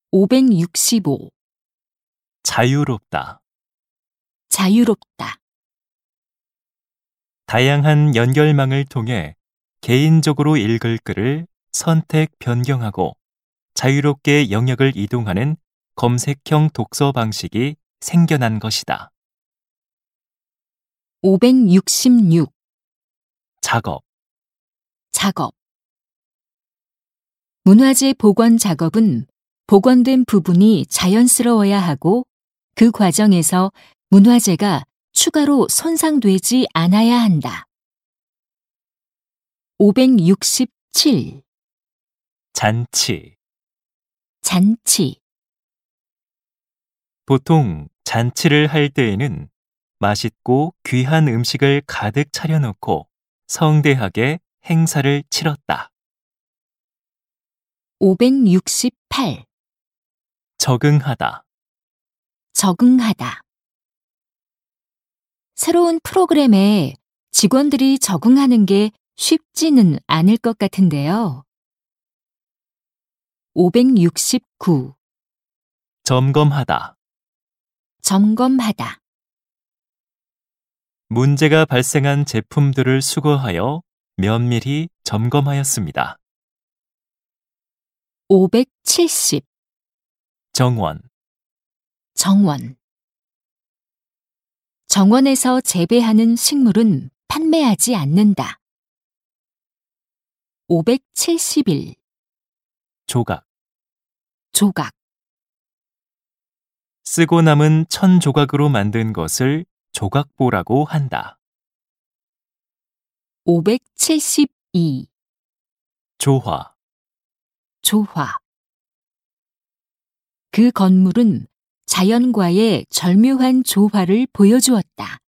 565. 자유롭다. 자유롭다. 다양한 연결망을 통해 개인적으로 읽을 글을 선택 변경하고 자유롭게 영역을 이동하는 검색형 독서 방식이 생겨난 것이다. 566. 작업. 작업. 문화재 복원 작업은 복원된 부분이 자연스러워야 하고 그 과정에서 문화재가 추가로 손상되지 않아야 한다. 567. 잔치. 잔치. 보통 잔치를 할 때에는 맛있고 귀한 음식을 가득 차려놓고 성대하게 행사를 치렀다. 568. 적응하다. 적응하다. 새로운 프로그램에 직원들이 적응하는 게 쉽지는 않을 것 같은데요. 569. 점검하다. 점검하다. 문제가 발생한 제품들을 수거하여 면밀히 점검하였습니다. 570. 정원. 정원. 정원에서 재배하는 식물은 판매하지 않는다. 571. 조각. 조각. 쓰고 남은 1000조각으로 만든 것을 조각보라고 한다. 572. 조화. 조화. 그 건물은 자연과의 절묘한 조화를 보여주었다.